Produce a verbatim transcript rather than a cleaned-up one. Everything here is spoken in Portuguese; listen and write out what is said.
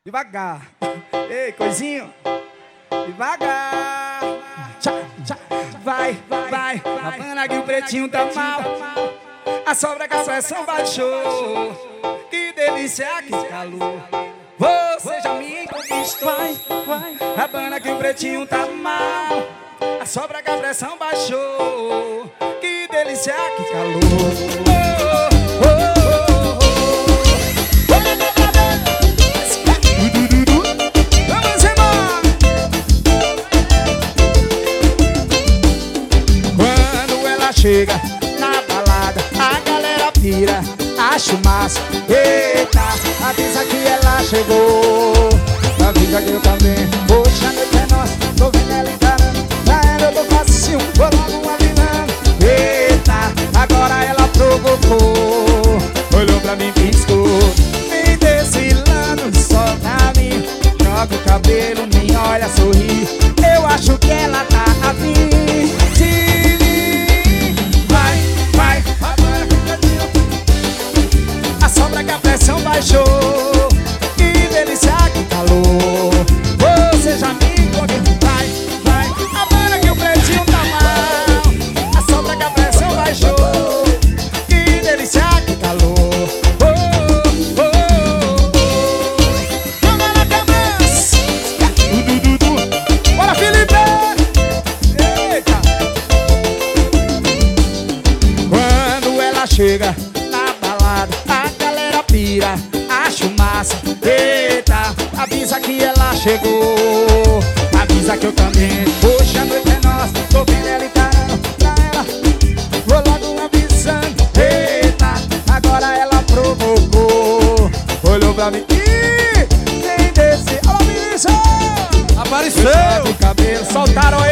Devagar. Ei, coisinho. Devagar. Tchá, tchá. Vai, vai, vai. Havana que o pretinho tá mal. A sobra que a pressão baixou. Que delícia, que calor. Você já me conquistou. Vai, vai. Havana que o pretinho tá mal. A sobra que a pressão baixou. Que delícia, que calor. Chega na balada, a galera pira, acho massa. Eita, avisa que ela chegou, avisa que eu também. Hoje a noite é nossa, tô vendo ela encarando. Na ela eu tô facinho, vou logo alinando. Eita, agora ela provocou, olhou pra mim, piscou. Vem desfilando só pra mim, joga o cabelo, nem olha, sorri. Eu acho que ela tá afim. Baixou, que delícia, que calor. Você já me conquistou. Vai, vai, agora que o pretinho tá mal. A sobra que a pressão baixou. Que delícia, que calor. Oh, oh, oh, oh. Vamos na cabeça. Du, du, du, du. Bora, Felipe. Eita. Quando ela chega na balada, a galera pira, acho massa. Eita, avisa que ela chegou, avisa que eu também. Hoje a noite é nossa, tô vendo ela encarando. Pra ela, vou logo avisando. Eita, agora ela provocou, olhou pra mim e vem descer. Olha a Vinícius! Apareceu! O cabelo, soltaram